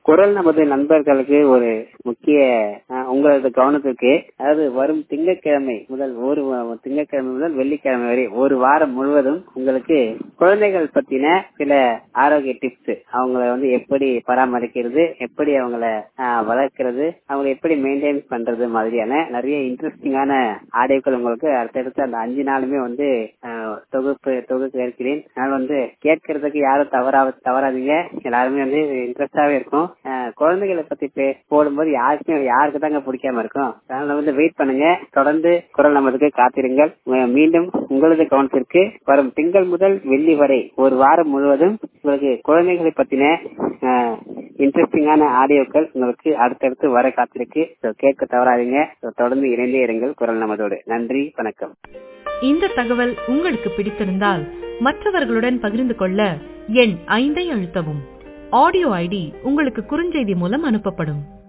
குரல் நமது நண்பர்களுக்கு ஒரு முக்கிய உங்களது கவனத்திற்கு, அதாவது வரும் திங்கட்கிழமை முதல் வெள்ளிக்கிழமை வரை ஒரு வாரம் முழுவதும் உங்களுக்கு குழந்தைகள் பத்தின சில ஆரோக்கிய டிப்ஸ், அவங்கள எப்படி பராமரிக்கிறது, எப்படி அவங்கள வளர்க்கிறது, அவங்க எப்படி மெயின்டைன் பண்றது மாதிரியான நிறைய இன்ட்ரெஸ்டிங்கான ஆடியோக்கள் உங்களுக்கு அடுத்தடுத்து அந்த 5 நாளுமே தொகுப்பு இருக்கிறேன். நான் கேட்கறதுக்கு யாரும் தவறாதீங்க, எல்லாருமே இன்ட்ரெஸ்டாவே இருக்கும். குழந்தைகளை பத்தி போடும்போது யாருக்கு தாங்க பிடிக்காம இருக்கும். அதனால வெயிட் பண்ணுங்க, தொடர்ந்து குரல் நமதுக்கு காத்திருங்கள். மீண்டும் உங்களது கவனத்திற்கு வரும் திங்கள் முதல் வெள்ளி வரை ஒரு வாரம் முழுவதும் உங்களுக்கு குழந்தைகளை பத்தின இன்ட்ரெஸ்டிங்கான ஆடியோக்கள் உங்களுக்கு அடுத்தடுத்து வர காத்திருக்கு. கேட்க தவறாதீங்க, தொடர்ந்து இணைந்தே இருங்கள் குரல் நமதோடு. நன்றி, வணக்கம். இந்த தகவல் உங்களுக்கு பிடித்திருந்தால் மற்றவர்களுடன் பகிர்ந்து கொள்ள எண் 5 அழுத்தவும். ஆடியோ ஐடி உங்களுக்கு குறுஞ்செய்தி மூலம் அனுப்பப்படும்.